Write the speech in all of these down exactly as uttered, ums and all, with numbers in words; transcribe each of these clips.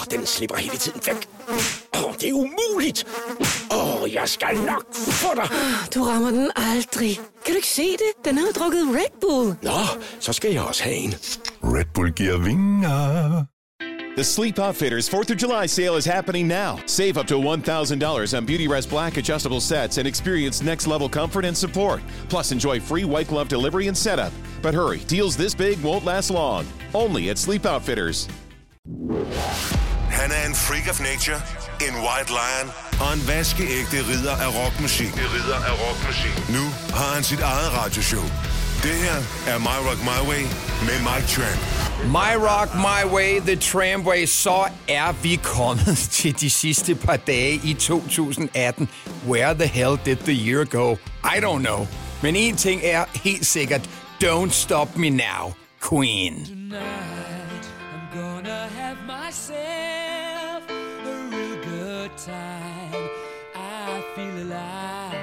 den slipper hele tiden væk. Åh, oh, det er umuligt. Åh, oh, jeg skal nok få dig. Du rammer den aldrig. Kan du ikke se det? Den har jo drukket Red Bull. Nå, så skal jeg også have en. Red Bull giver vinger. The Sleep Outfitters fourth of July sale is happening now. Save up to one thousand dollars on Beautyrest Black adjustable sets and experience next-level comfort and support. Plus, enjoy free white glove delivery and setup. But hurry, deals this big won't last long. Only at Sleep Outfitters. Han er en freak of nature, en white lion og en vaskeægte ridder af rockmusik. Ridder af rockmusik. Nu har han sit eget radioshow. Det her er My Rock My Way med Mike Tramp. My Rock My Way, The Tramway. Så er vi kommet til de sidste par dage i to tusind atten. Where the hell did the year go? I don't know. Men en ting er helt sikkert. Don't Stop Me Now, Queen. Tonight, I'm gonna have myself a real good time. I feel alive.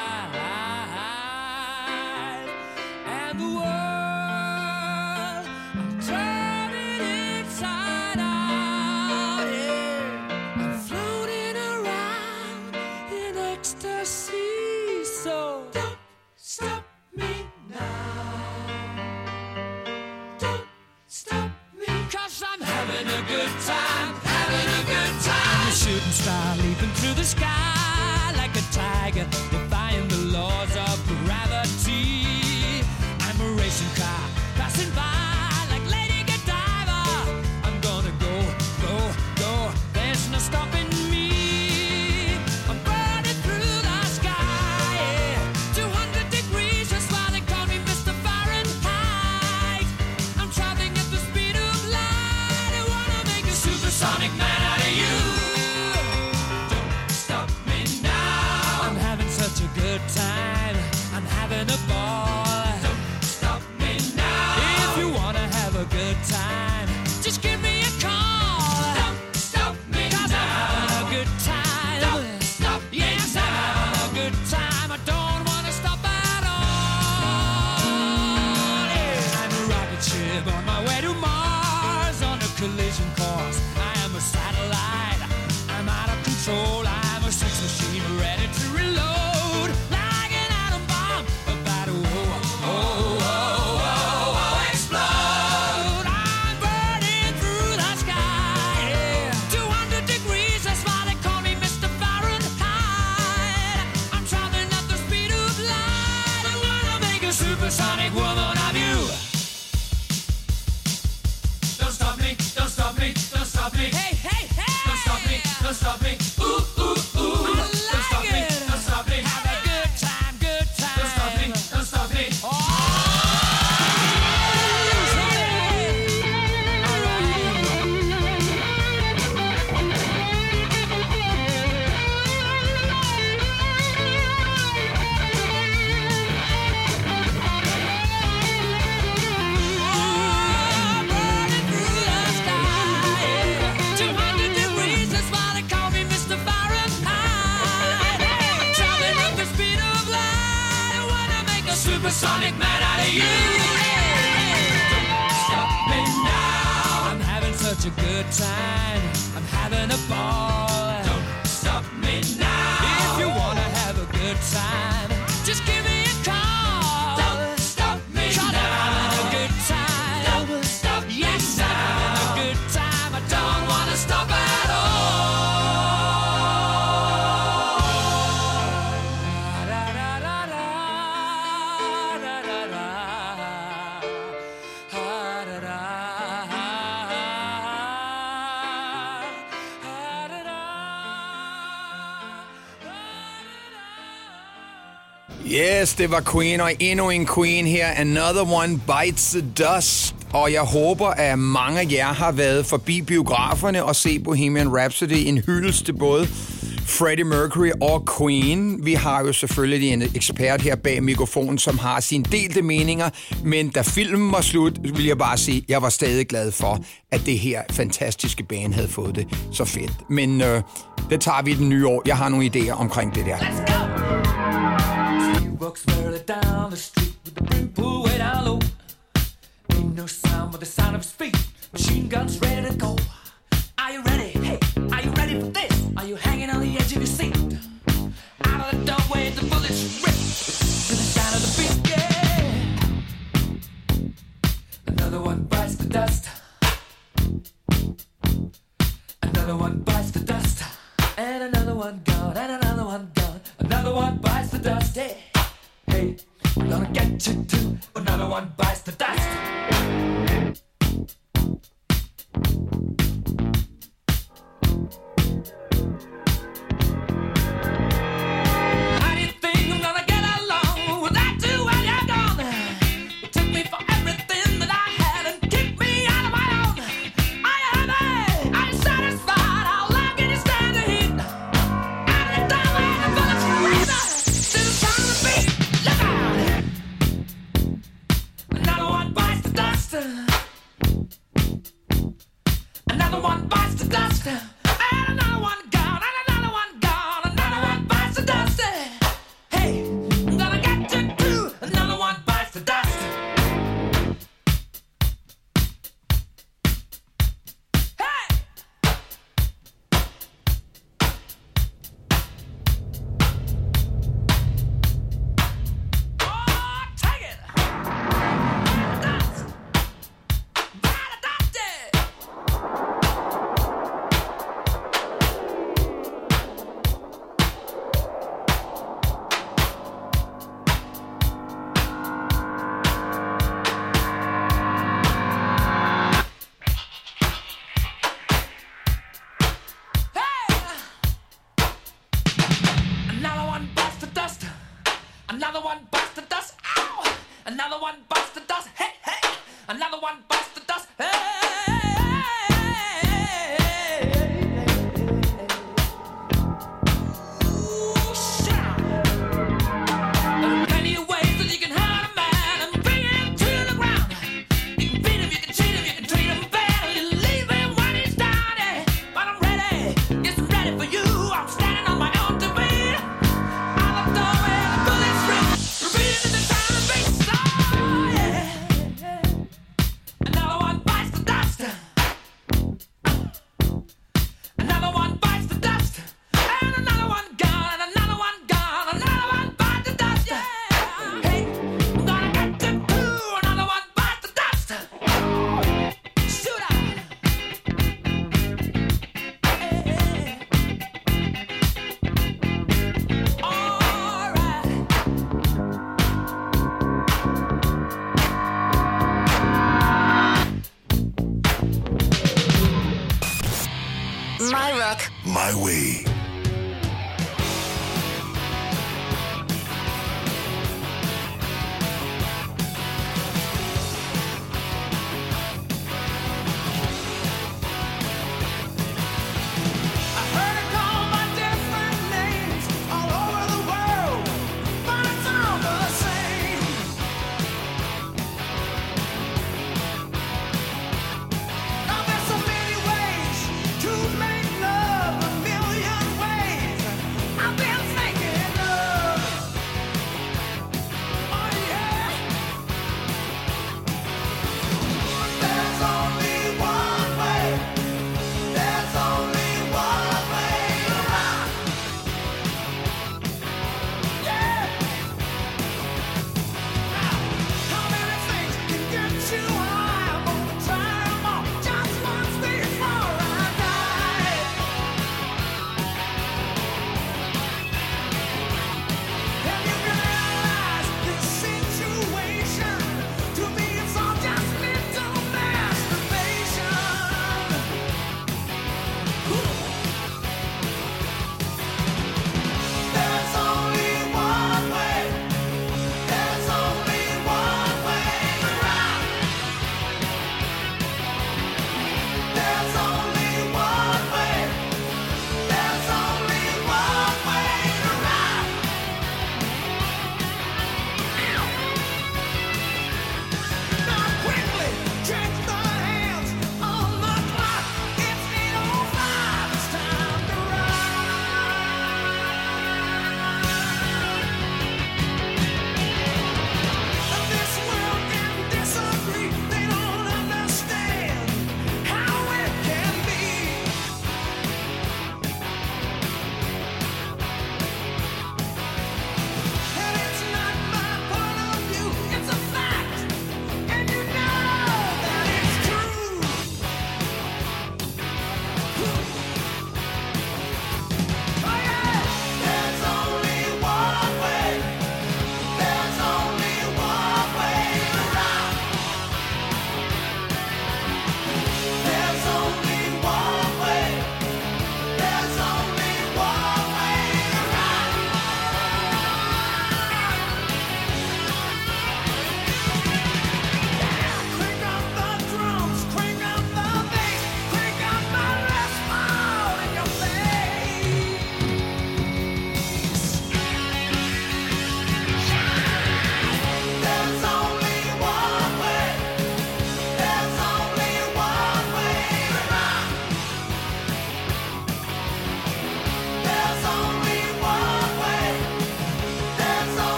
And the world, I'm turning inside out, yeah. I'm floating around in ecstasy, so don't stop me now. Don't stop me, 'cause I'm having a good time, having a good time. I'm a shooting star leaping through the sky like a tiger, defying the laws of gravity. I'm a racing car passing by like Lady Godiva. I'm gonna go, go, go. There's no stopping me. I'm burning through the sky, yeah. two hundred degrees, that's why they call me Mister Fahrenheit. I'm traveling at the speed of light. I wanna make a supersonic man out of you. Don't stop me now. I'm having such a good time. I'm having a ball. Good time, just give me a call. Don't stop me now. 'Cause I'm having a good time. Don't stop me now. Yes, I'm having a good time. I don't wanna stop at all. Yeah. I'm a rocket ship on my way to Mars on a collision course. I am a satellite. I'm out of control. I'm a sex machine ready to reload like an atom bomb about to oh, oh, oh. Supersonic woman of you. Don't stop me, don't stop me, don't stop me. Hey, hey, hey. Don't stop me, don't stop me. Ooh, ooh, ooh. I like don't stop it. me, don't stop me. Have a good time, good time. Don't stop me, don't stop me. Oh. Supersonic man out of you. Don't stop me now. I'm having such a good time. I'm having a ball. Don't stop me now. If you wanna have a good time, just give me a call. Don't stop me now. I'm having a good time. Don't stop me yes, now. I'm having a good time. I don't wanna stop at all. Yes, det var Queen, og endnu en Queen her. Another one bites the dust. Og jeg håber, at mange af jer har været forbi biograferne og set Bohemian Rhapsody. En hyldest til både Freddie Mercury og Queen. Vi har jo selvfølgelig en ekspert her bag mikrofonen, som har sine delte meninger. Men da filmen var slut, vil jeg bare sige, at jeg var stadig glad for, at det her fantastiske band havde fået det så fedt. Men øh, det tager vi i den nye år. Jeg har nogle idéer omkring det der. Let's go! Walks further down the street with the brim pulled way down low. Ain't no sound but the sound of his feet. Machine guns ready to go. Are you ready? Another one bites the dust, and another one gone, and another one gone. Another one bites the dust. Hey, hey, I'm gonna get you too. Another one bites the dust. How do you think I'm gonna get along without you when you're gone? You took me for everything that I had and kicked me out of my own. Are you happy? Are you satisfied? How long can you stand the heat? Out of the time when the bullets freeze, still trying to beat. Look out! Another one bites the dust. Another one bites the dust. And another one gone. And another one gone. Another one bites the dust. Hey, I'm gonna get you too. Another one bites the dust. Hey! Oh, take it! Dust! Bite the dust! Another one bites the dust. Another one bites the dust. Ow! Another one bites the dust. Hey, hey! Another one bites the dust. Hey! Ooh, shout! There are many ways that you can hurt a man and bring him to the ground. You can beat him, you can cheat him, you can treat him bad, or you leave him when he's down. eh. But I'm ready, yes, I'm ready for you. I'm standing on my own two feet. Out the door where the bullets ring, repeating in the time and beats. Oh, yeah. Another one bites the dust. Another one bites the dust. And another one gone. And another one gone. Another one bites the dust. Yeah. Hey, I'm gonna get you too. Another one bites the dust. Shoot out. Hey. All right. My Rock. My Way. I heard it called by different names all over the world, but it's all the same. Now there's so many ways to make love, a million ways I've been thinking of. Oh yeah. There's only one way. There's only one way to rock. Yeah. How many things can get you high? I'm gonna try 'em all just once before I die. Have you realized this situation? To me, it's all just mental masturbation. There's only one way. There's only one way to rock. There's only one way. There's only one way to rock. Now quickly check the hands on the clock. It's eight oh five. It's time to rock. This world can disagree. They don't understand how it can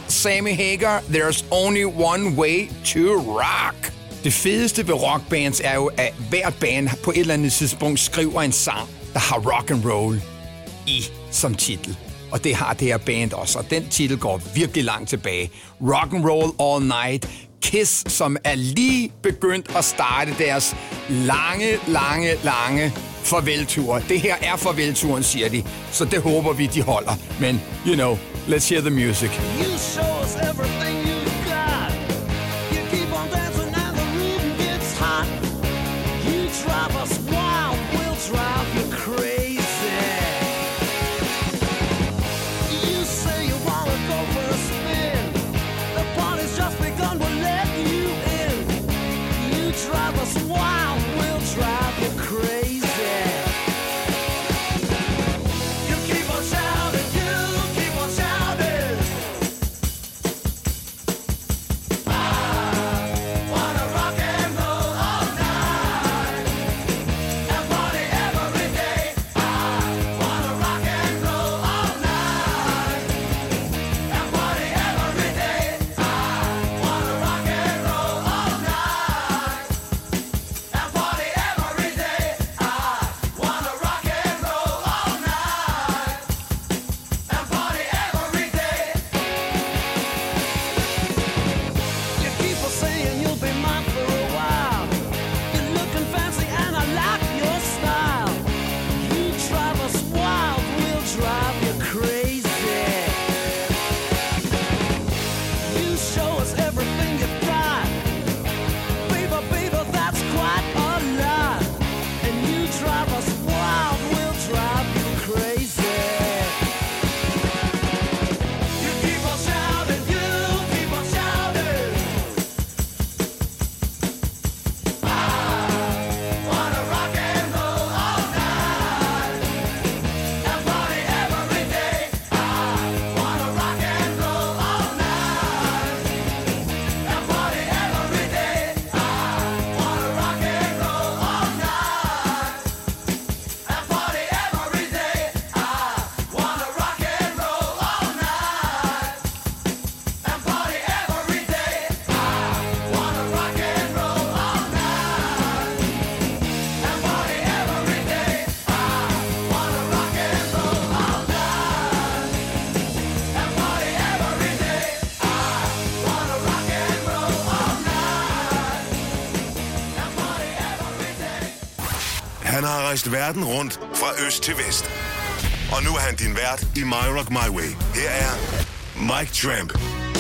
Sammy Hagar, There's Only One Way to Rock. Det fedeste ved rockbands er jo, at hvert band på et eller andet tidspunkt skriver en sang, der har rock and roll i som titel. Og det har det her band også, og den titel går virkelig langt tilbage. Rock and Roll All Night. Kiss, som er lige begyndt at starte deres lange, lange, lange farveltur. Det her er farvelturen, siger de. Så det håber vi, de holder. Men, you know, let's hear the music. You show us everything you've got. You keep on dancing and the room gets hot. You drive us wild, we'll drive you crazy. You say you wanna go for a spin. The party's just begun, we'll let you in. You drive us wild, we'll drive you crazy. Han har rejst verden rundt fra øst til vest. Og nu er han din vært i My Rock My Way. Her er Mike Tramp.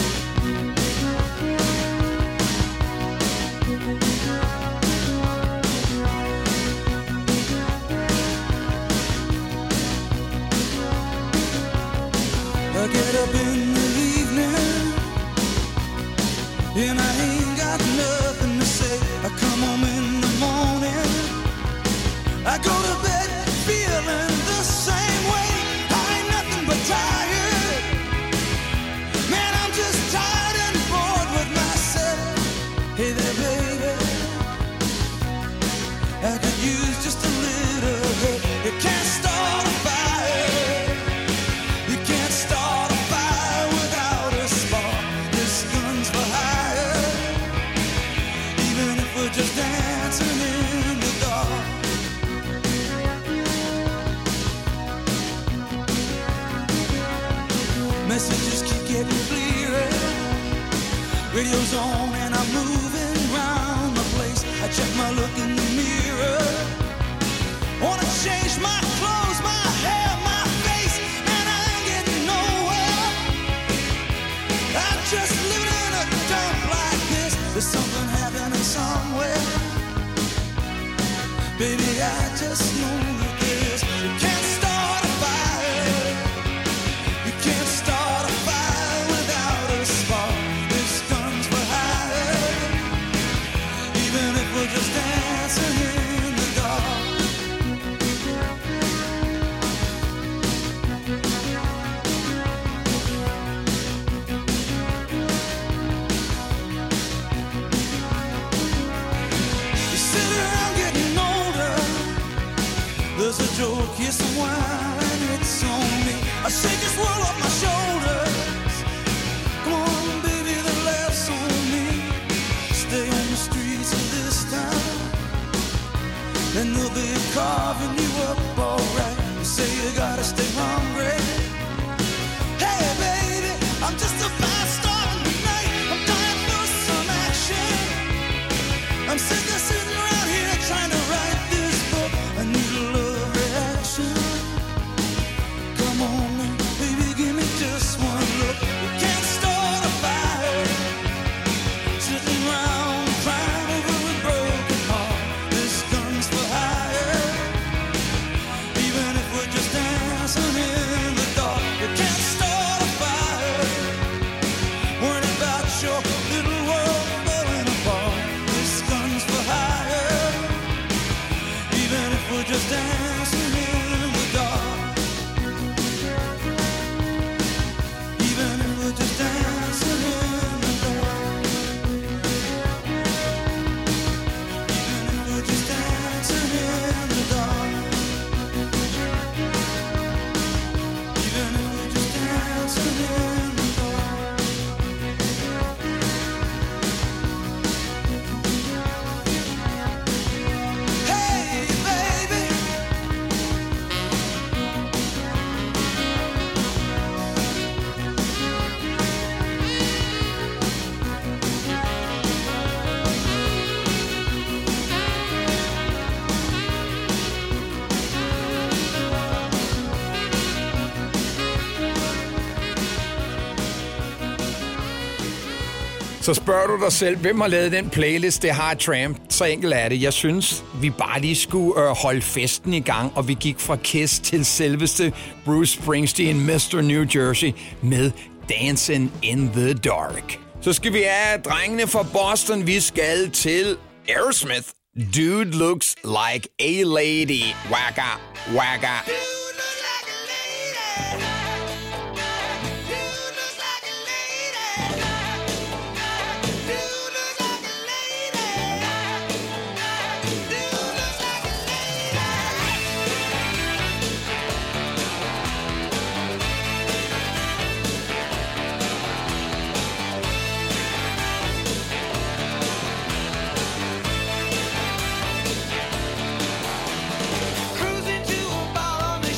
I get up in the evening and I ain't got nothing to say. I come home in the morning, I go to bed feeling the same way. I ain't nothing but tired. Man, I'm just tired and bored with myself. Hey there, baby, I could use just a little help. You can't start a fire. You can't start a fire without a spark. This gun's for hire. Even if we're just dancing in the dark. Messages keep getting clearer. Radio's on and I'm moving around the place. I check my look in the mirror. Wanna change my clothes, my hair, my face, and I ain't getting nowhere. I'm just living in a dump like this. There's something happening somewhere. Baby, I just know that this. You can't start a fire. You can't start a fire without a spark. This gun's for hire. Even if we're just dancing in the dark. You sit around getting older. There's a joke, here's some wine, it's on me. I shake this world off my shoulders. Come on, carving you up alright. You say you gotta stay hungry. Hey baby, I'm just a fast star in the night. I'm dying for some action. I'm sick of sitting around here trying to write this book. I need a love reaction. Come on, baby, give me just one look. You can't start a fire sitting around crying over a broken heart. This gun's for hire. Even if we're just dancing in the dark, you can't start a fire worrying about your little world falling apart. This gun's for hire. Even if we're just dancing in the dark. Even if we're just dancing in the dark. Even if we're just dancing in the dark. Even if we're just dancing in the dark. Hey baby, Så spørger du dig selv, hvem har lavet den playlist, det har Tramp? Så enkelt er det. Jeg synes, vi bare lige skulle øh, holde festen i gang, og vi gik fra Kiss til selveste Bruce Springsteen, mister New Jersey, med Dancing in the Dark. Så skal vi have drengene fra Boston. Vi skal til Aerosmith. Dude looks like a lady. Waka, waka. cruising to a bar on the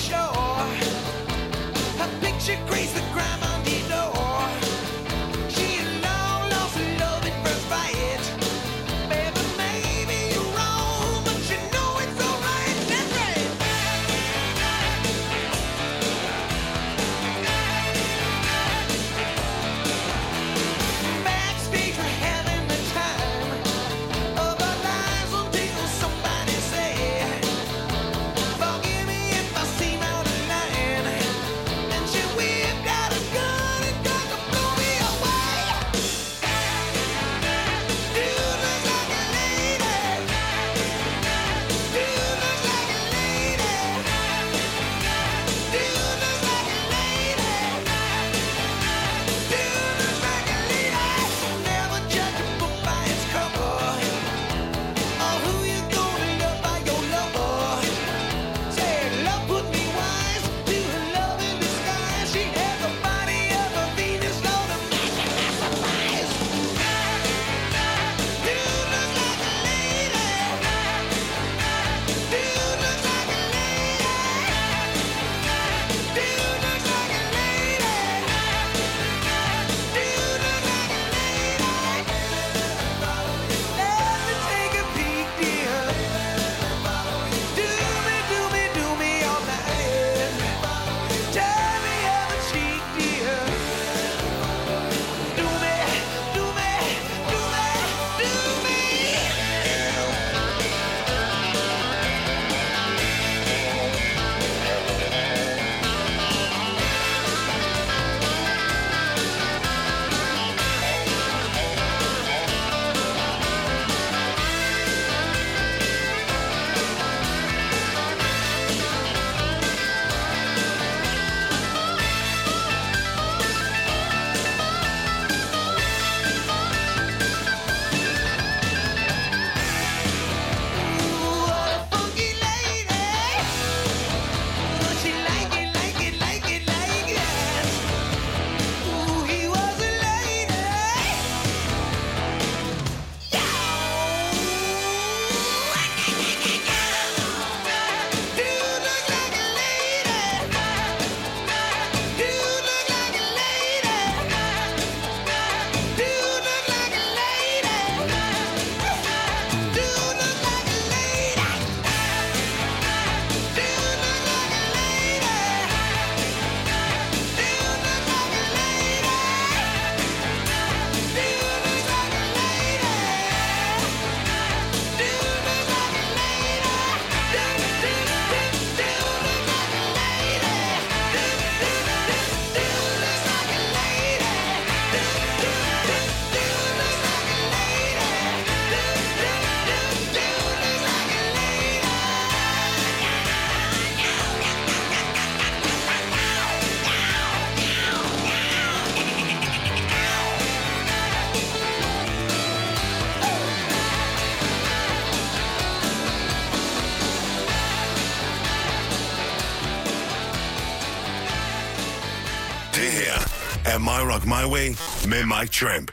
My Rock My Way med Mike Tramp.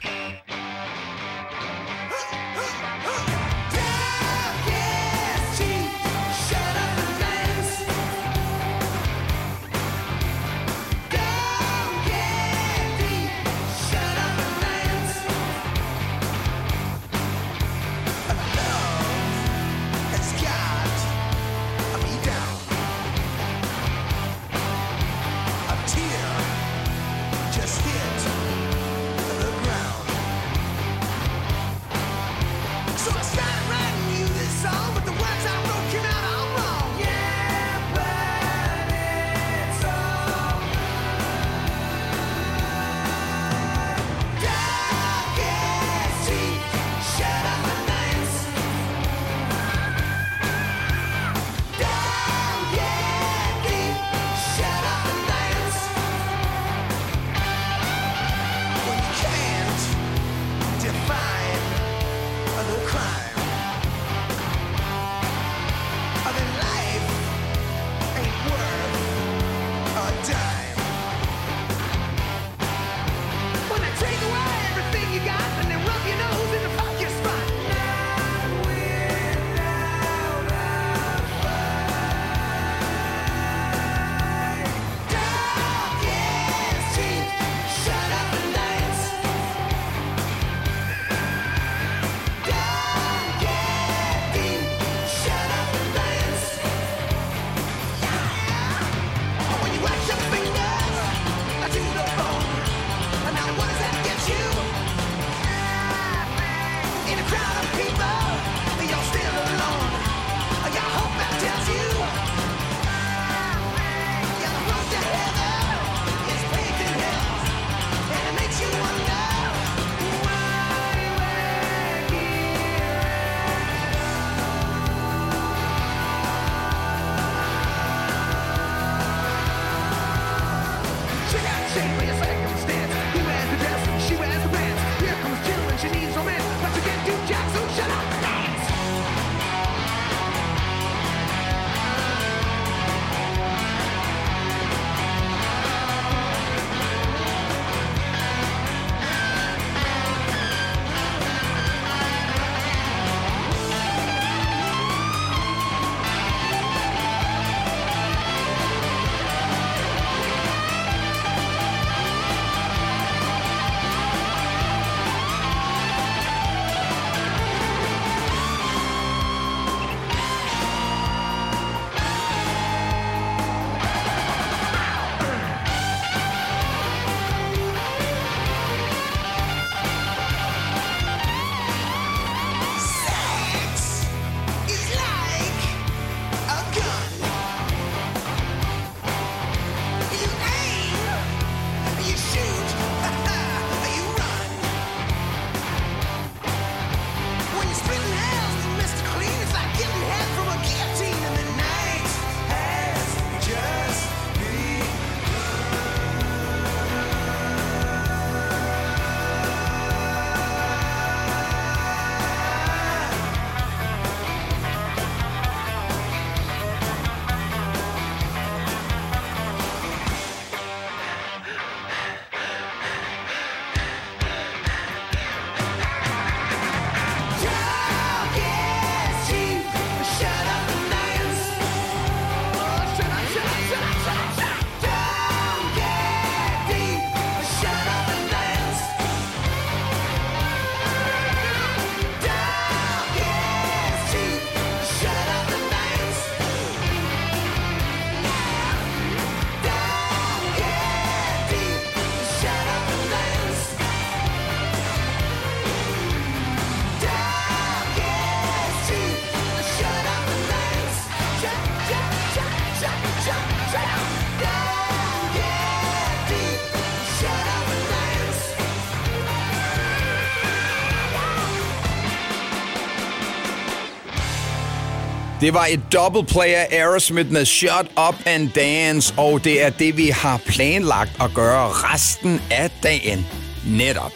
Det var et double play af Aerosmith med Shut Up and Dance, og det er det, vi har planlagt at gøre resten af dagen netop.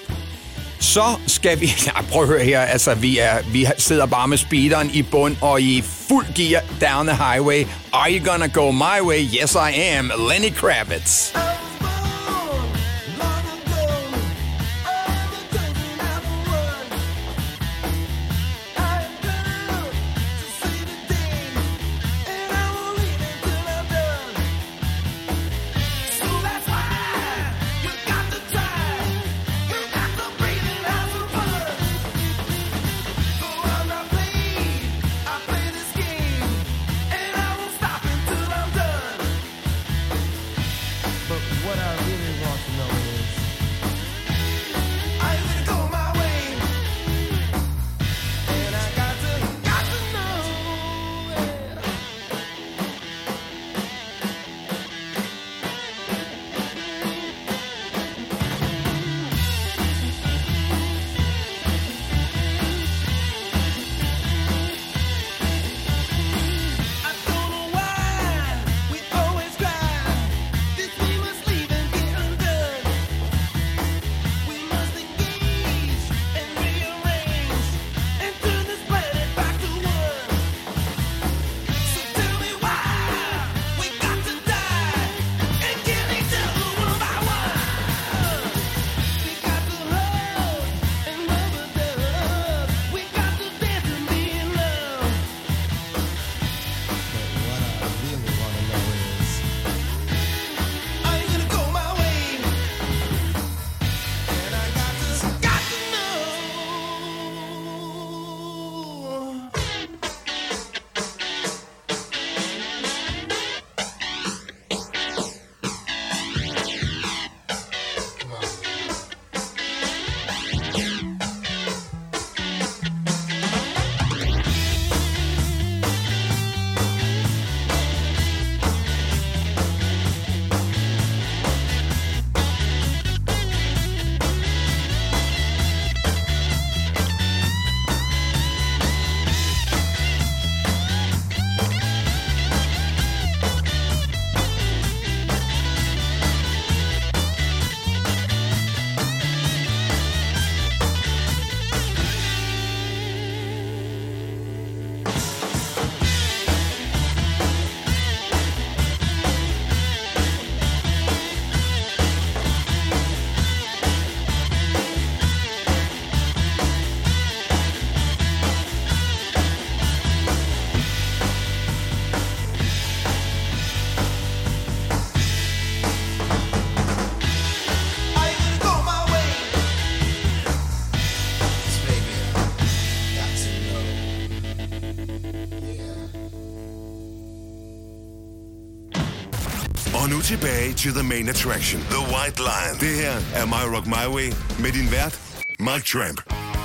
Så skal vi... Ja, prøv at høre her, altså vi, er, vi sidder bare med speederen i bund og i fuld gear down the highway. Are you gonna go my way? Yes, I am. Lenny Kravitz. I'm gonna go tilbage til the main attraction, The White Lion. Det her er My Rock My Way med din vært, Mike Tramp.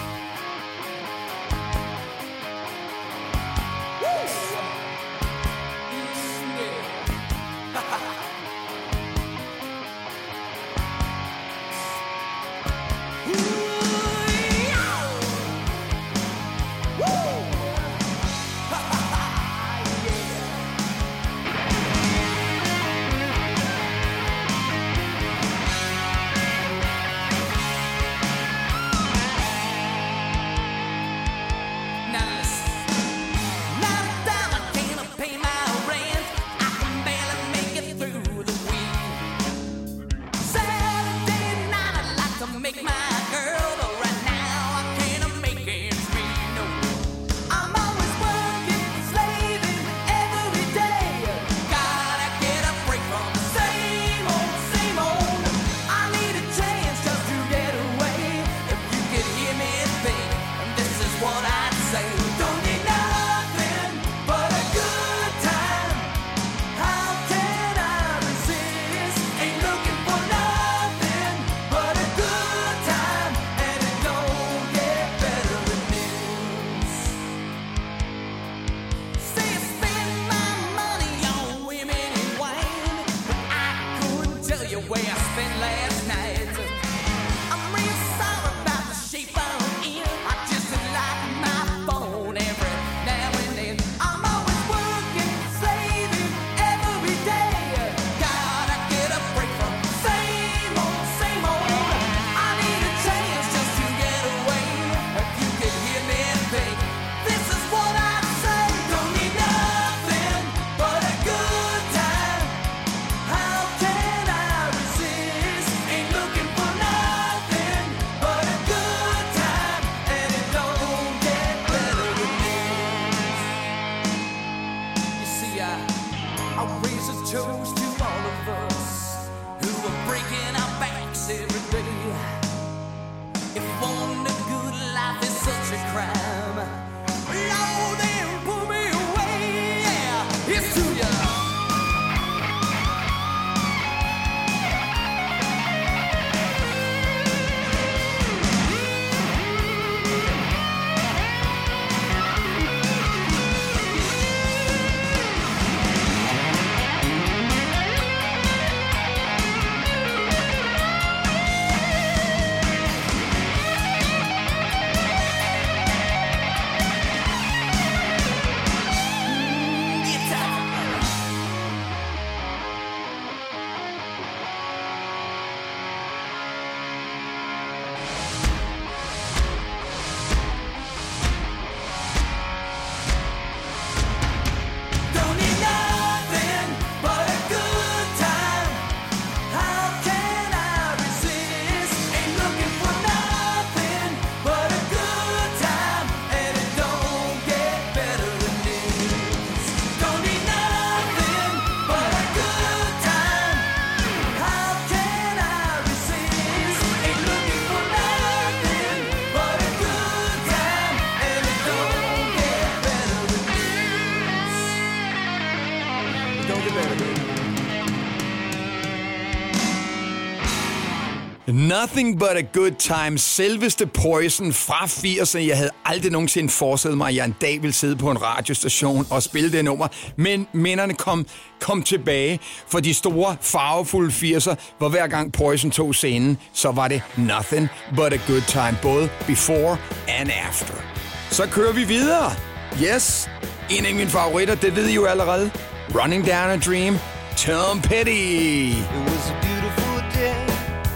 Nothing but a good time. Selveste Poison fra firserne. Jeg havde aldrig nogensinde forestillet mig, at jeg en dag ville sidde på en radiostation og spille det nummer. Men minderne kom, kom tilbage for de store, farvefulde firser, hvor hver gang Poison tog scenen, så var det Nothing but a good time. Både before and after. Så kører vi videre. Yes, en af mine favoritter, det ved I jo allerede. Running Down a Dream, Tom Petty. It was a beautiful day.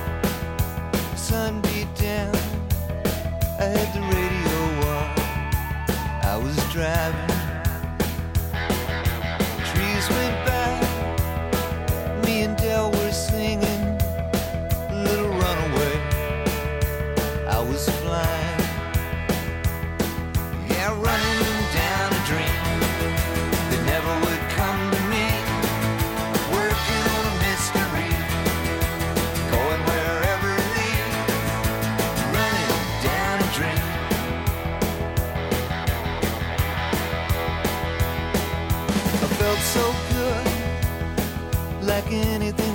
Sun beat down. I had the radio on. I was driving. Trees went by. Me and Del were singing Little Runaway. I was flying. Yeah, running down a dream that never would come to me. Working on a mystery, going wherever it leads. Running down a dream.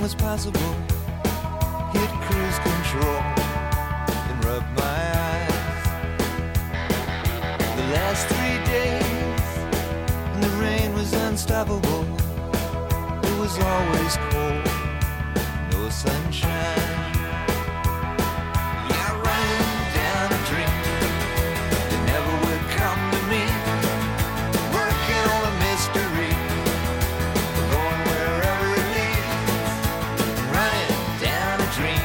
was possible. Hit cruise control and rub my eyes. The last three days, and the rain was unstoppable. It was always cold, no sunshine. Yeah, running down a dream that never would come to me. Working on a mystery, going wherever it leads. Running down a dream.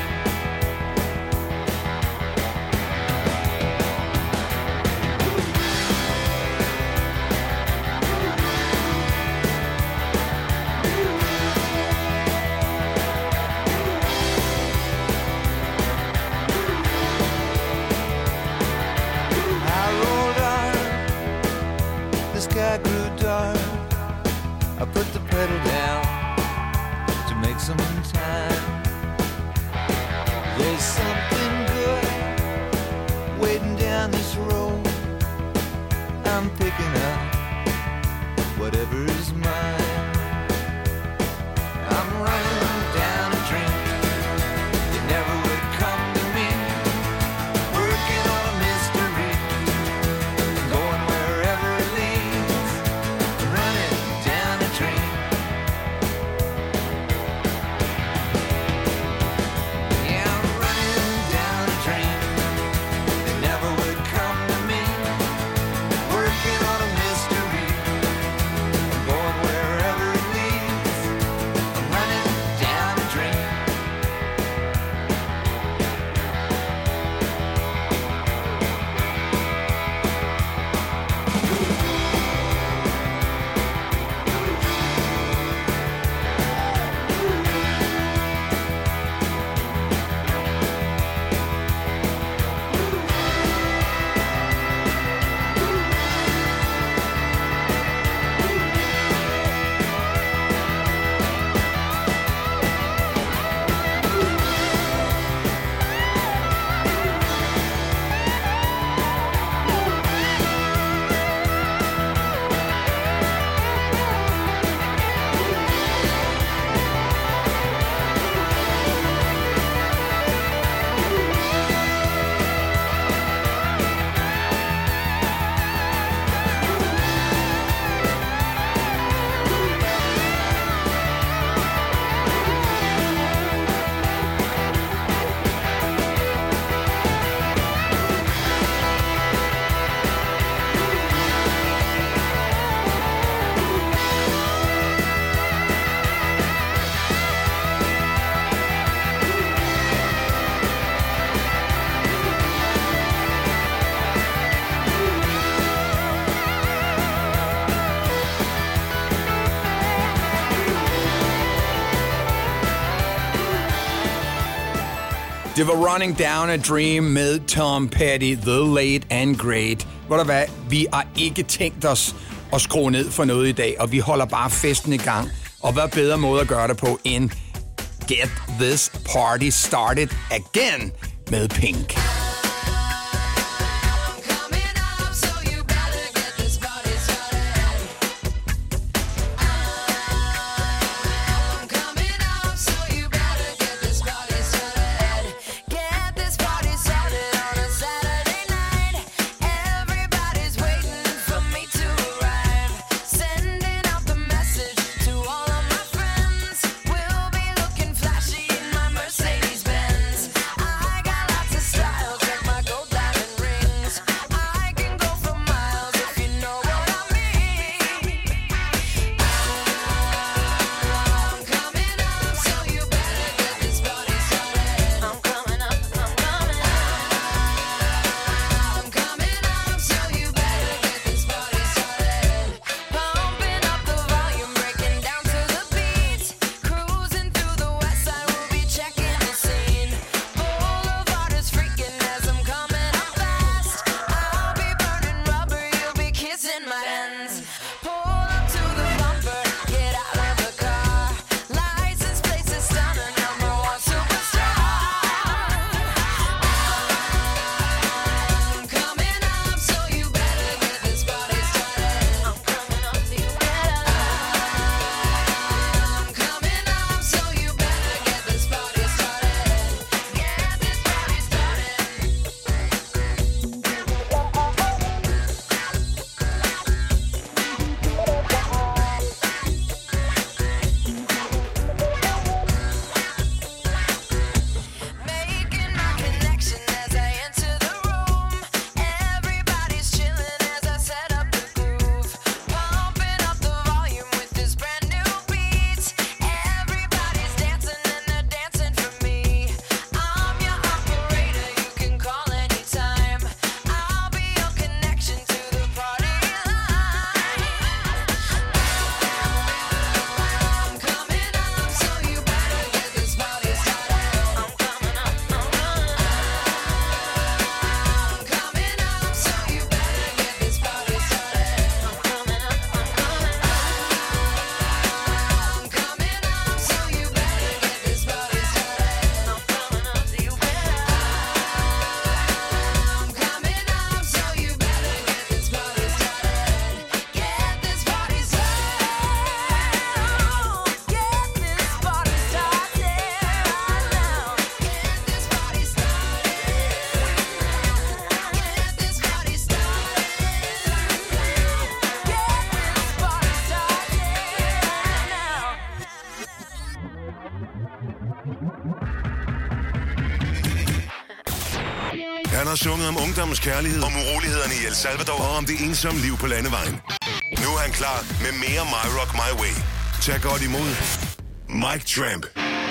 I rolled on, the sky grew dark. I put the pedal down to make some time. There's something good waiting down this road. I'm picking up whatever's mine. I'm running down a dream that never would come to me. Working on a mystery, going wherever it leads. Running down a dream. Yeah, I'm running down a dream that never would come to me. Working on a mystery, going wherever it leads. I'm running down a dream. Det var Running Down a Dream med Tom Petty, The Late and Great. Ved du hvad, vi har ikke tænkt os at skrue ned for noget i dag, og vi holder bare festen i gang. Og hvad bedre måde at gøre det på end Get This Party Started Again med Pink. Start har sunget om ungdommens kærlighed, om urolighederne i El Salvador og om det ensomme liv på landevejen. Nu er han klar med mere My Rock My Way. Tag godt imod Mike Tramp.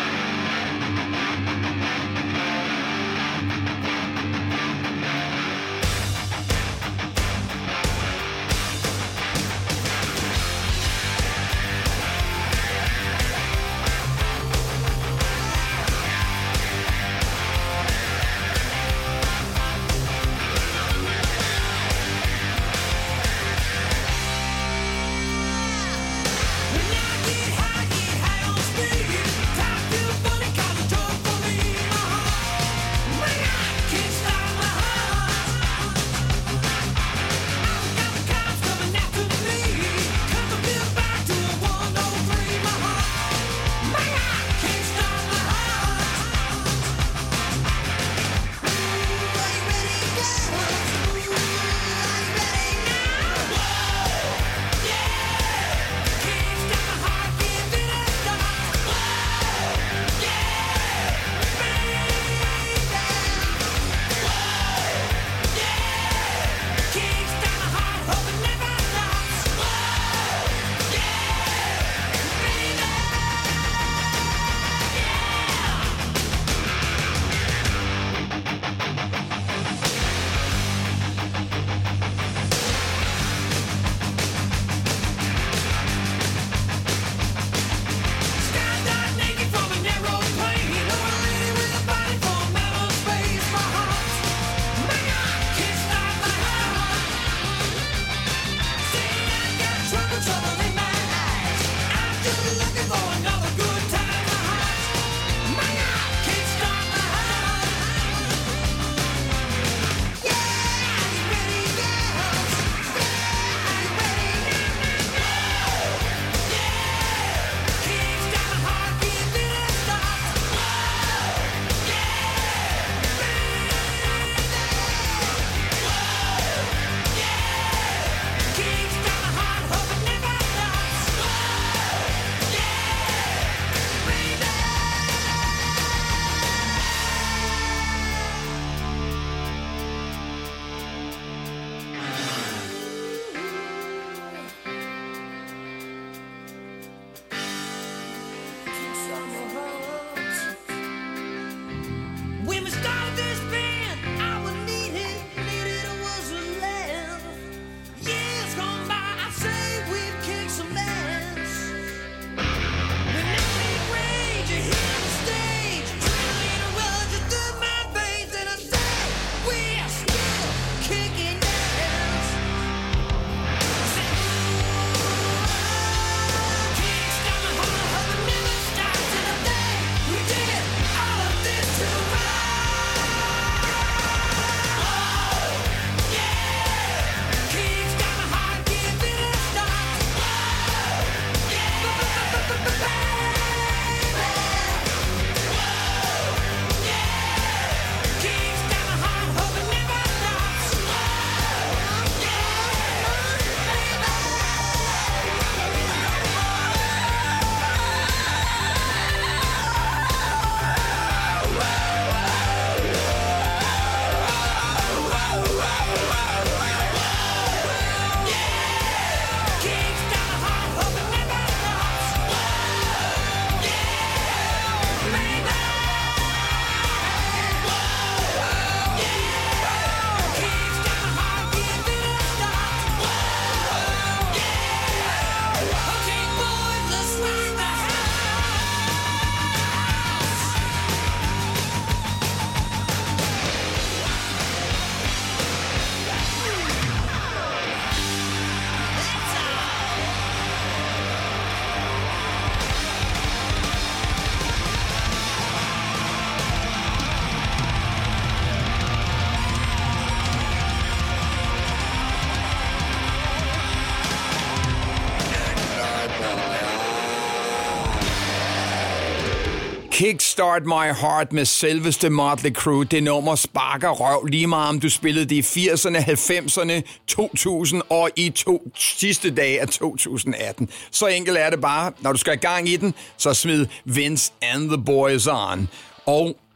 Kickstart My Heart med selveste Motley Crue. Det nummer sparker røv lige meget, om du spillede det i firserne, halvfemserne, to tusind og i to sidste dage af to tusind atten. Så enkelt er det bare. Når du skal i gang i den, så smid Vince and the Boys on. Og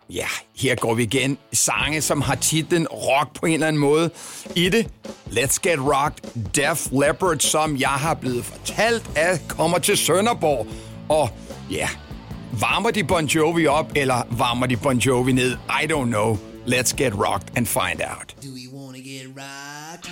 Ja, her går vi igen. Sange, som har titlen rock på en eller anden måde i det. Let's Get Rocked, Def Leppard, som jeg har blevet fortalt, at kommer til Sønderborg. Og ja, varmer de Bon Jovi op, eller varmer de Bon Jovi ned? I don't know. Let's get rocked and find out. Do we wanna get rocked?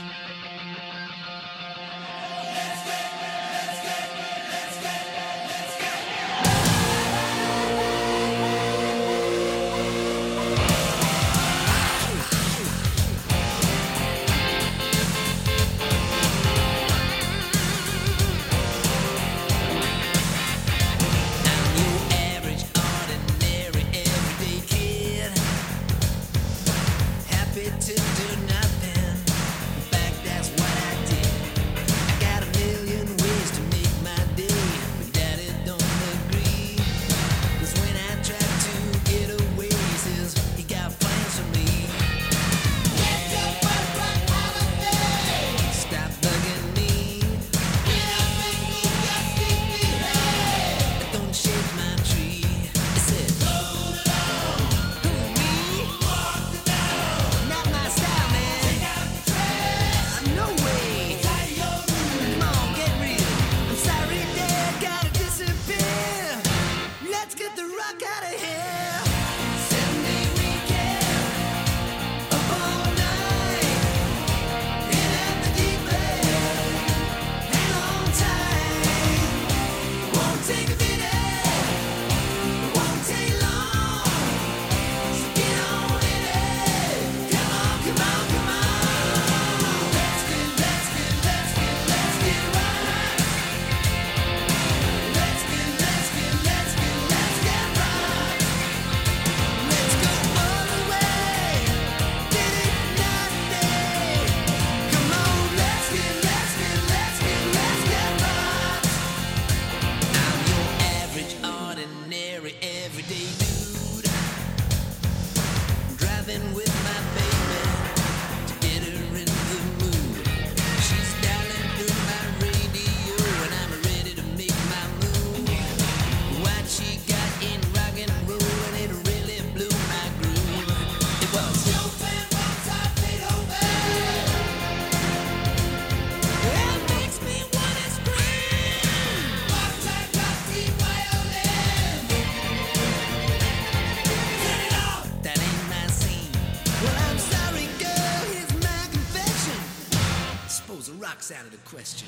Out of the question.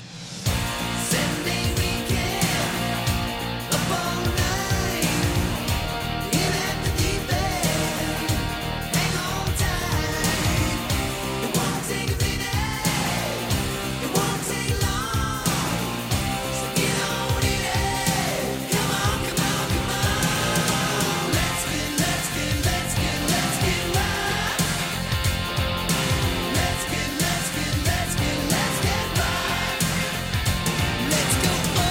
Sunday weekend, up all night, in at the deep end, hang on tight. It won't take a minute, it won't take long, so get on in it. Come on, come on, come on. Let's get, let's get, let's get, let's get right. Let's get, let's get, let's get, let's get right. Let's go.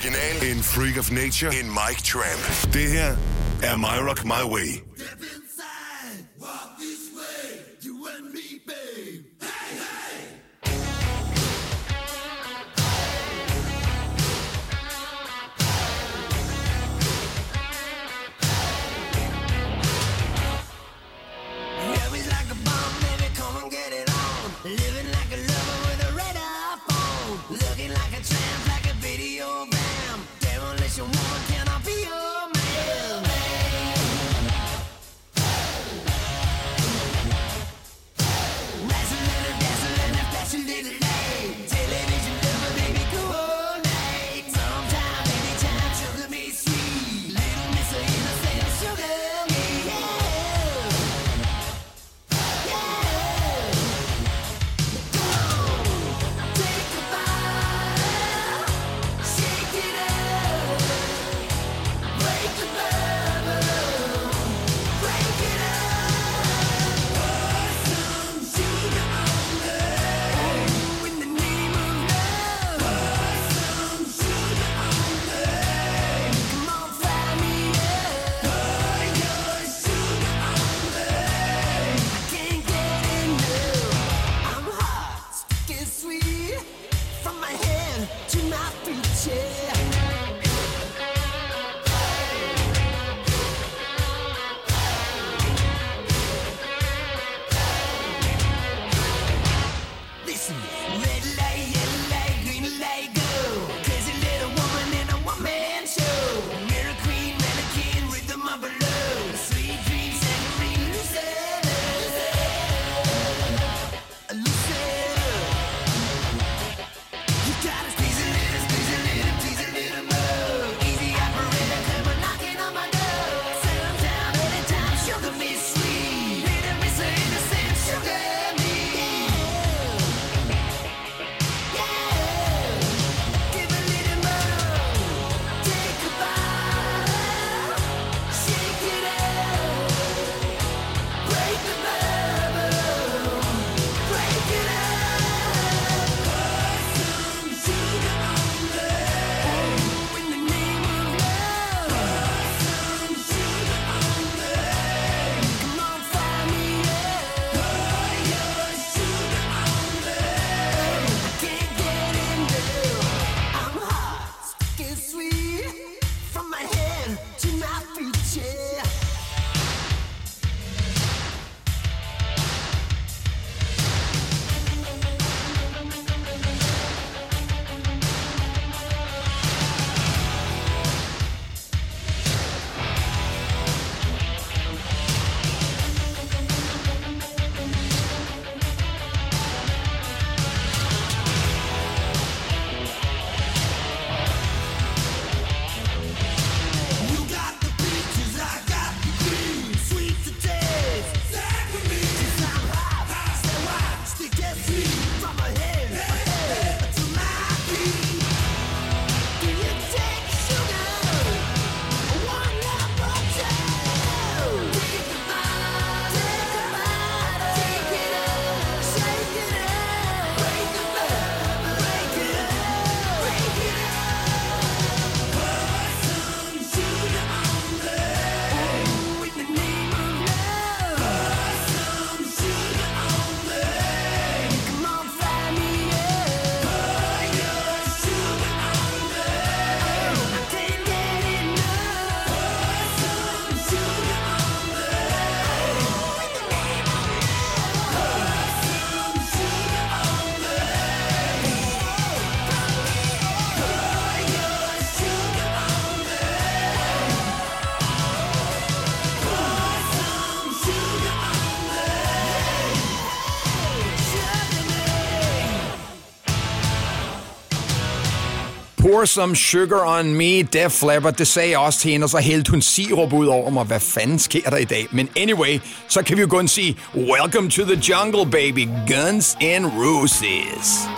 original, en freak of nature, en mic tramp. Det her er My Rock My Way. Living like a lover with a red iPhone. Looking like a tramp, like a video bam. Demolition woman, can I be your man? Razzle little dazzle and a flash a little light. Television lover, baby, cool all night. Sometime, anytime, sugar me sweet. Little miss a innocent, sugar me, yeah. Pour some sugar on me, Def Leppard. Det sagde jeg også til hende, og så hældte hun sirup ud over mig. Hvad fanden sker der i dag? Men anyway, så kan vi jo kun sige, welcome to the jungle, baby. Guns N' Roses.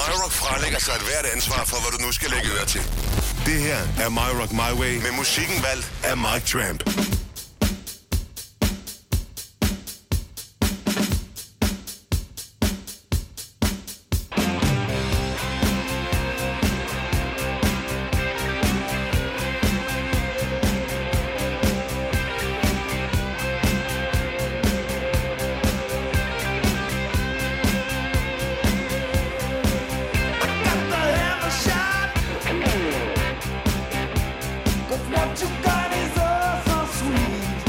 MyRock frelægger sig et hvert ansvar for, hvad du nu skal lægge øre til. Det her er MyRock My Way med musikken valgt af Mike Tramp. What you got is all so sweet.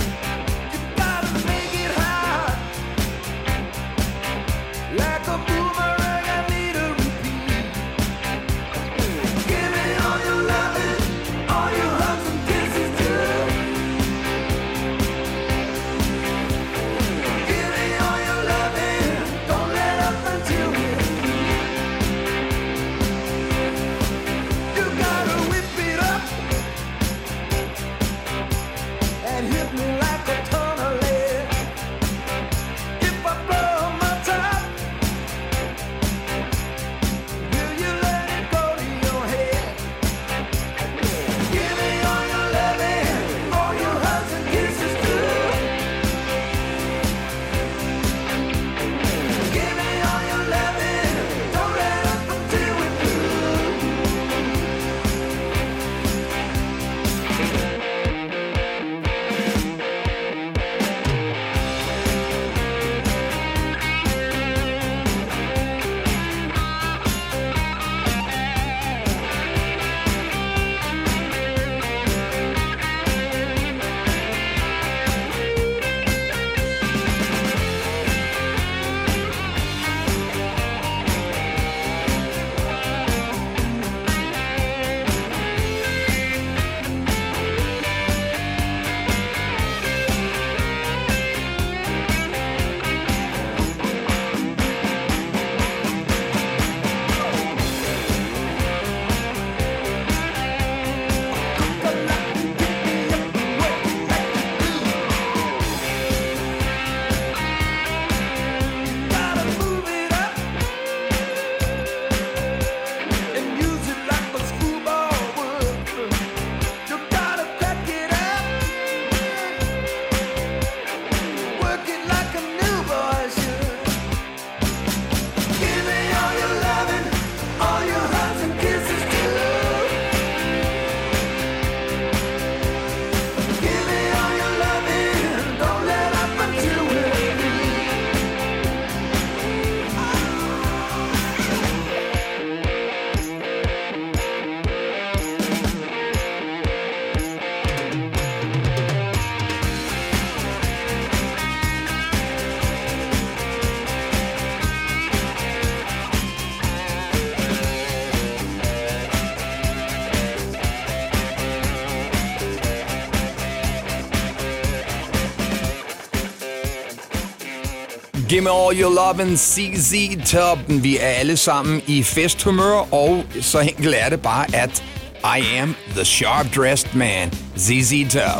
Give me all your love and C Z Top. Vi er alle sammen i festhumør, og så enkelt er det bare, at I am the sharp-dressed man, Z Z Top.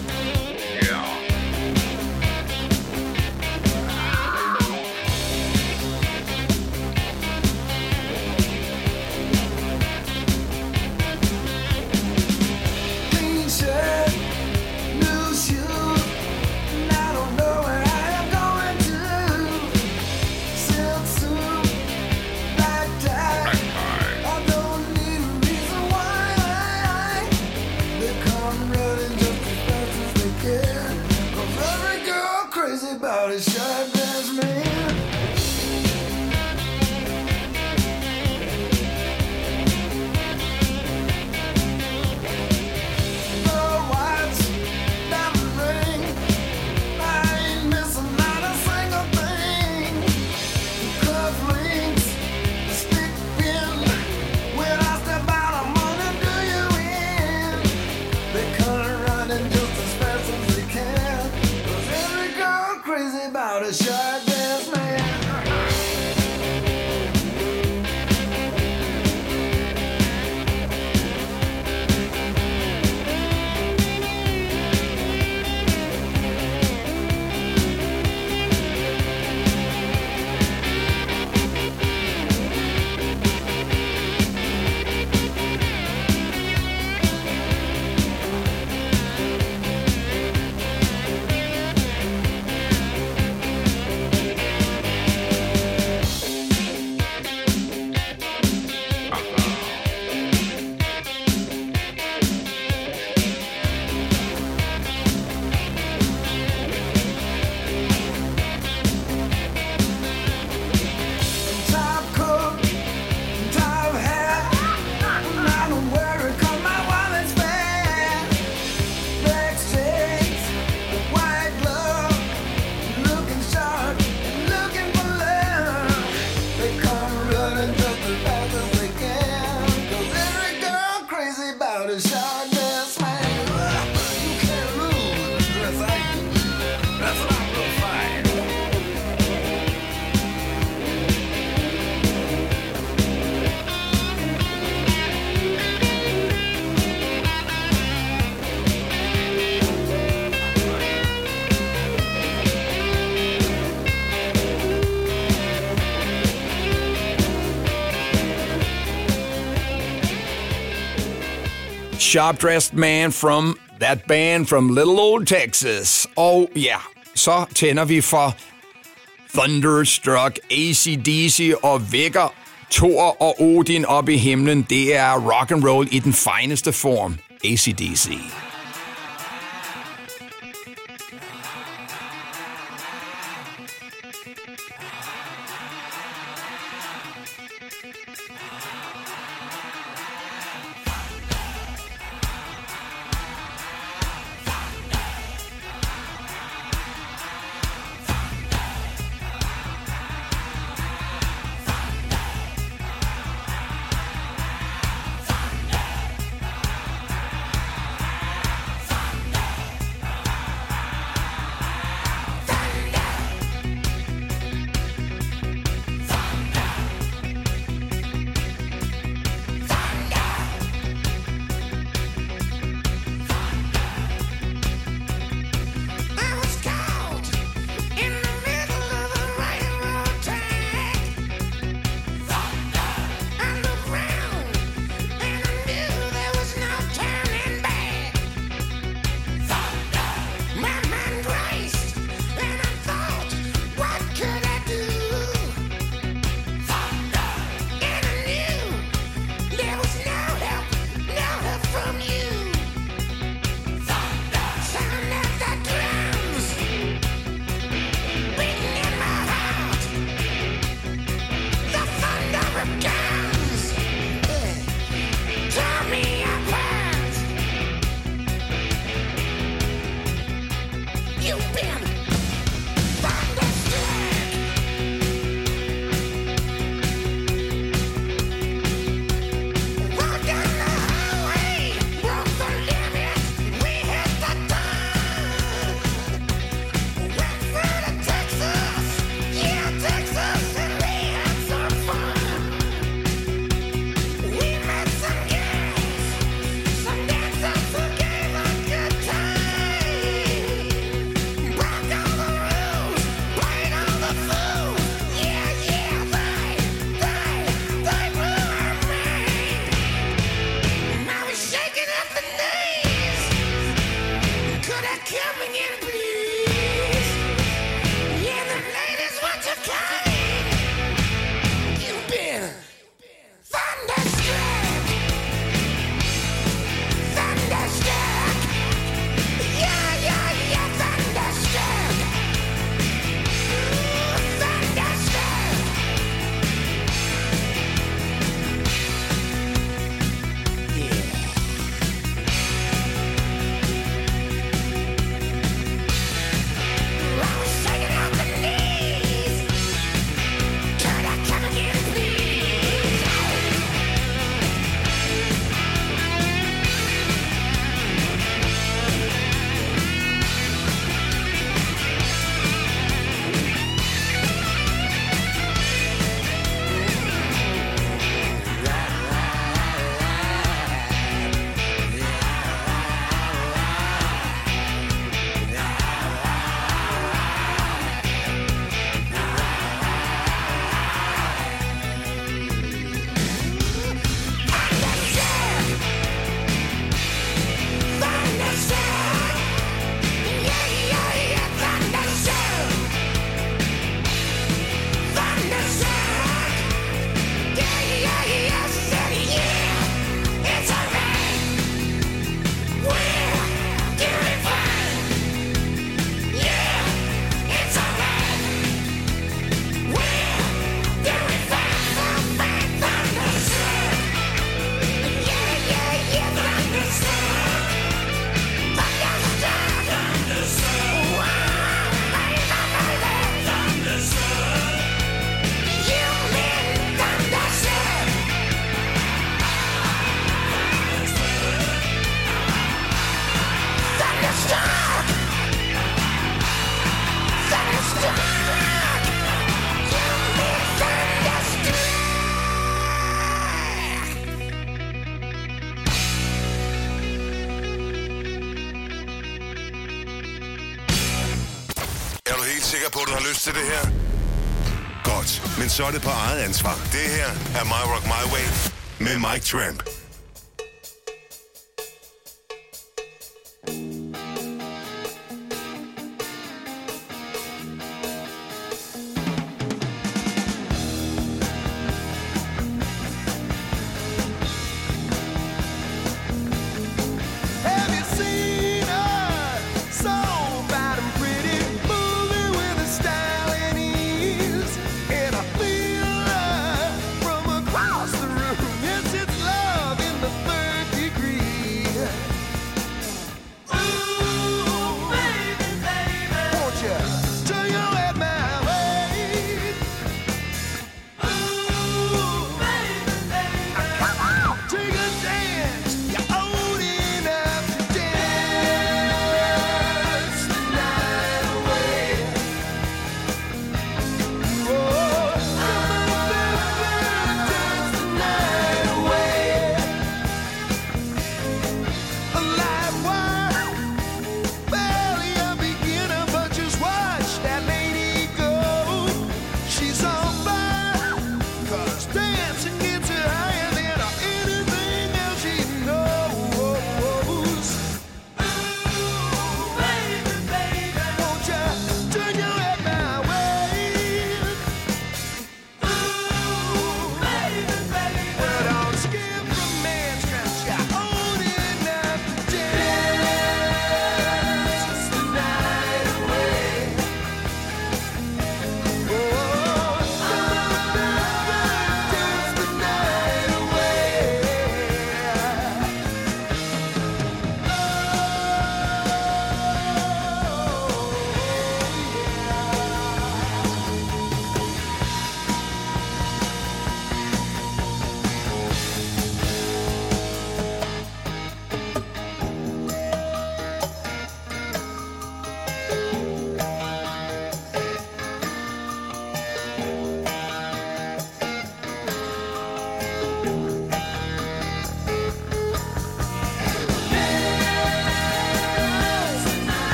Sharp-dressed man from that band from Little Old Texas. Og ja, så tænder vi for Thunderstruck, A C D C og vækker Thor og Odin op i himlen. Det er rock and roll i den fineste form. A C D C. sikker på, at du har lyst til det her? Godt, men så er det på eget ansvar. Det her er My Rock My Way med Mike Tramp.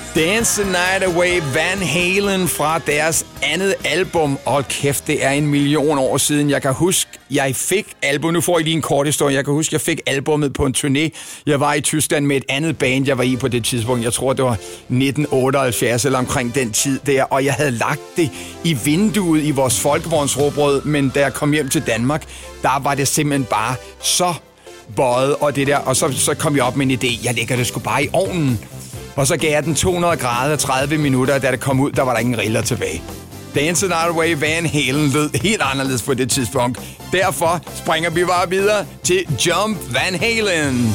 Dance the Night Away, Van Halen fra deres andet album. Og kæft, det er en million år siden. Jeg kan huske, jeg fik album. Nu får I lige en kort historie. Jeg kan huske, jeg fik albummet på en turné. Jeg var i Tyskland med et andet band, jeg var i på det tidspunkt. Jeg tror, det var nitten otteoghalvfjerds eller omkring den tid der. Og jeg havde lagt det i vinduet i vores folkevognsråbrød. Men da jeg kom hjem til Danmark, der var det simpelthen bare så bøjet. Og, det der, og så, så kom jeg op med en idé. Jeg lægger det sgu bare i ovnen. Og så gav jeg den to hundrede grader tredive minutter, og da det kom ud, der var der ingen riller tilbage. Dance the Night Away, Van Halen lød helt anderledes på det tidspunkt. Derfor springer vi bare videre til Jump Van Halen.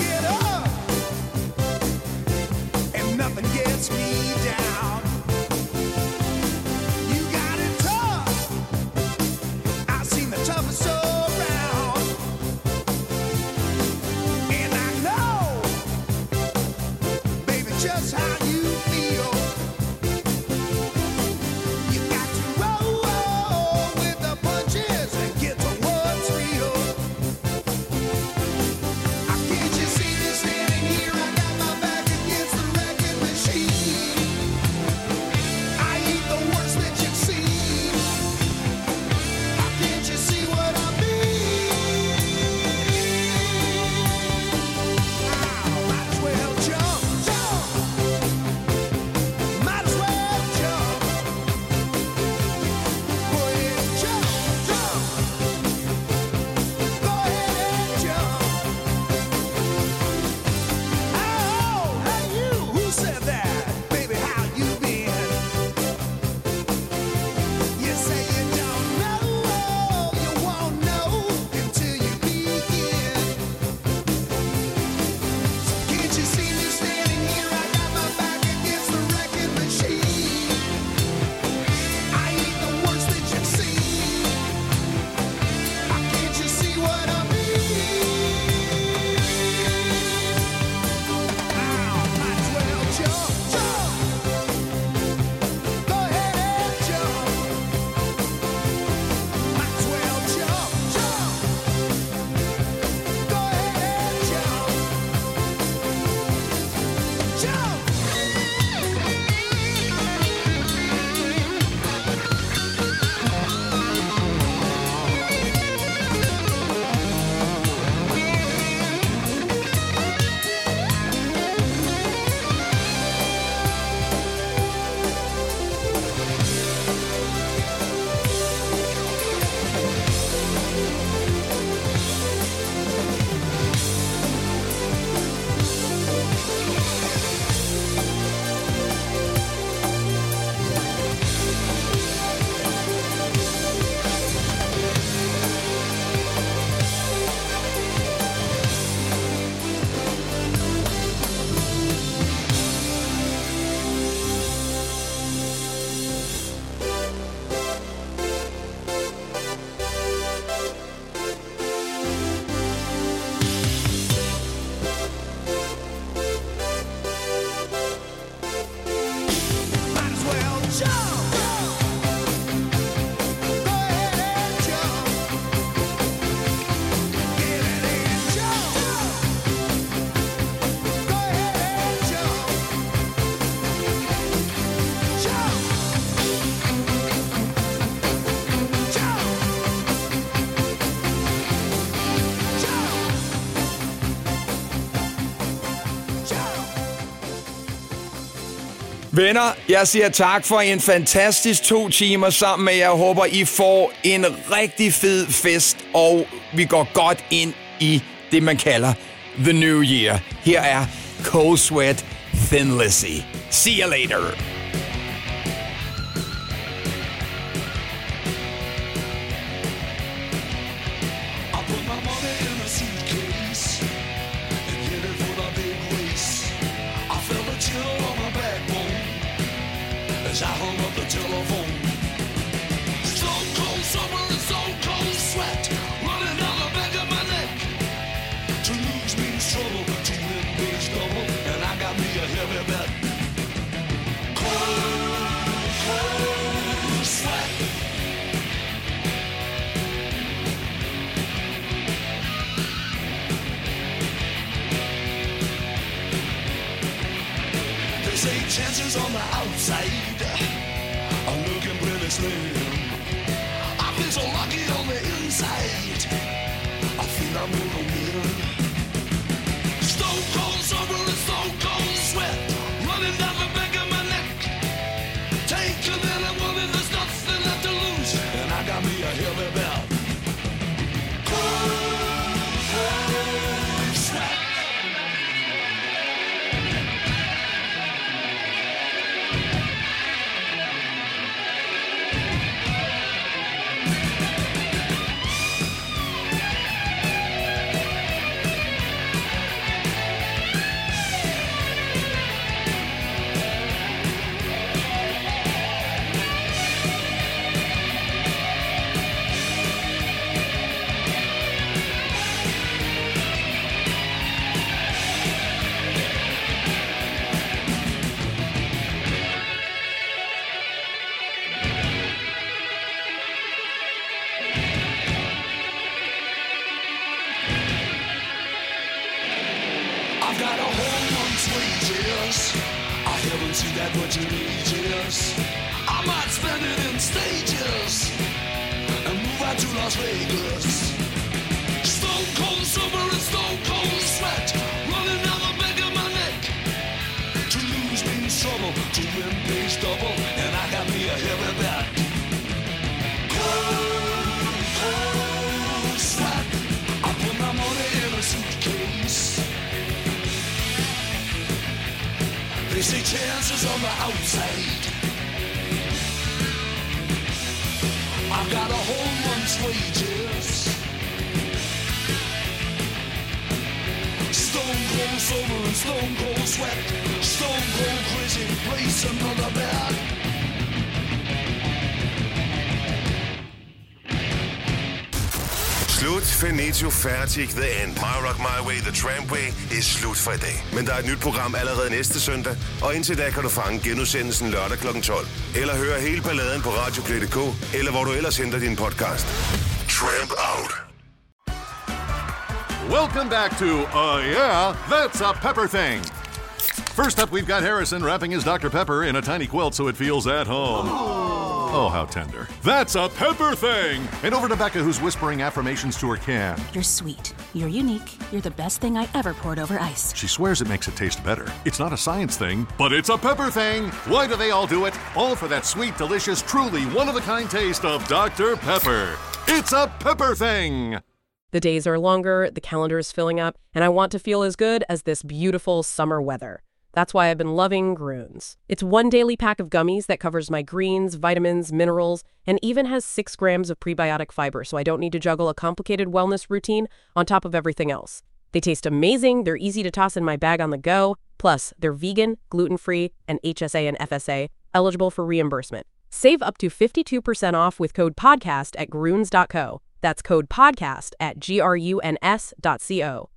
Venner, jeg siger tak for en fantastisk to timer sammen med jer. Jeg håber, I får en rigtig fed fest, og vi går godt ind i det, man kalder The New Year. Her er Cold Sweat, Thin Lizzy. See you later. I hung up the telephone. Stone cold summer and stone cold sweat running down the back of my neck. To lose means trouble, to win means double, and I got me a heavy bet. Cold, cold sweat. They say chances on the outside are looking pretty slim. I feel so lucky on the inside. I feel I'm gonna win. Stone cold sober and stone cold sweat running down the back of my neck. Take a minute, woman, there's nothing left to lose, and I got me a heavy belt. Cold, cold sweat. I've got a whole month's wages. I haven't seen that much in ages. I might spend it in stages and move out to Las Vegas. Stone cold summer and stone cold sweat running down the back of my neck. To lose means trouble, to win pays double, and I got me a heavy bet. Cold, cold sweat. I put my money in a suitcase. They say chances on the outside. I've got a whole month's wages. Stone cold sober and stone cold sweat. Stone cold crazy, place another bet. Slut, finito, færdig, the end. My Rock My Way, The Trampway er slut for i dag. Men der er et nyt program allerede næste søndag, og indtil da kan du fange genudsendelsen lørdag klokken tolv. Eller høre hele balladen på radioplay punktum d k, eller hvor du ellers henter din podcast. Tramp out. Welcome back to, uh, yeah, that's a pepper thing. First up, we've got Harrison wrapping his Doctor Pepper in a tiny quilt so it feels at home. Oh, how tender. That's a pepper thing! And over to Becca, who's whispering affirmations to her can. You're sweet. You're unique. You're the best thing I ever poured over ice. She swears it makes it taste better. It's not a science thing, but it's a pepper thing. Why do they all do it? All for that sweet, delicious, truly one-of-a-kind taste of Doctor Pepper. It's a pepper thing! The days are longer, the calendar is filling up, and I want to feel as good as this beautiful summer weather. That's why I've been loving Groons. It's one daily pack of gummies that covers my greens, vitamins, minerals, and even has six grams of prebiotic fiber, so I don't need to juggle a complicated wellness routine on top of everything else. They taste amazing, they're easy to toss in my bag on the go, plus they're vegan, gluten-free, and H S A and F S A, eligible for reimbursement. Save up to fifty-two percent off with code PODCAST at Groons dot co. That's code PODCAST at G R U N S dot C O.